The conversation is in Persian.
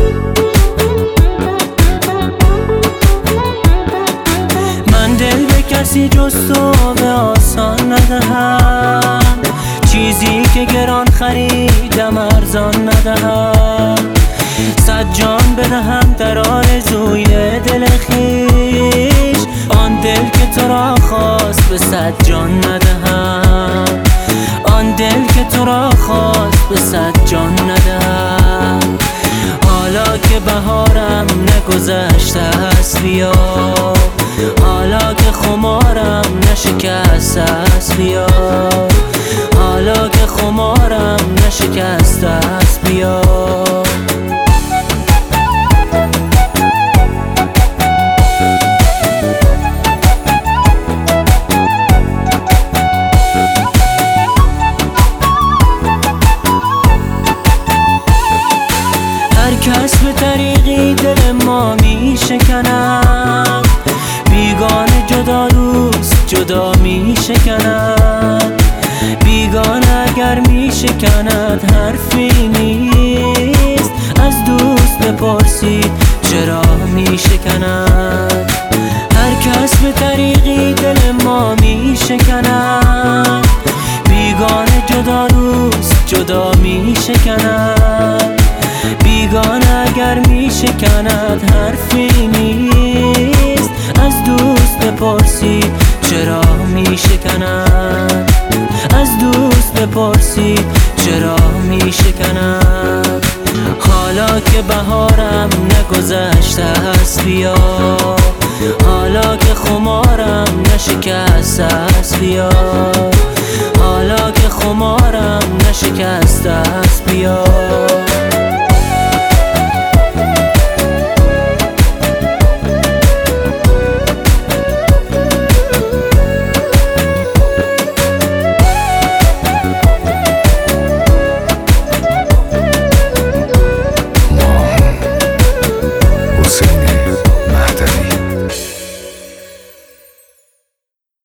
من دل به کسی جز تو به آسان ندهم، چیزی که گران خریدم ارزان ندهم. 100 جان بدهم در آرزوی دل خویش، آن دل که تو را خواست به 100 جان ندهم. آن دل که تو را خواست به 100 جان ندهم. حالا که بهارم نگذشته است بیا، حالا که خمارم نشکسته است بیا، حالا که خمارم نشکسته است بیا. هر کس به طریقی دل ما می شکند، بیگانه جدا دوست جدا می شکند. بیگانه اگر می شکند حرفی نیست، از دوست بپرسید چرا می شکند. هر کس به طریقی دل ما می شکند، بیگانه جدا دوست جدا می شکند. بیگانه اگر می شکند حرفی نیست، از دوست بپرسید چرا می شکند. از دوست بپرسید چرا می شکند. حالا که بهارم نگذشته است بیا، حالا که خمارم نشکسته است بیا، حالا که خمارم نشکسته است بیا.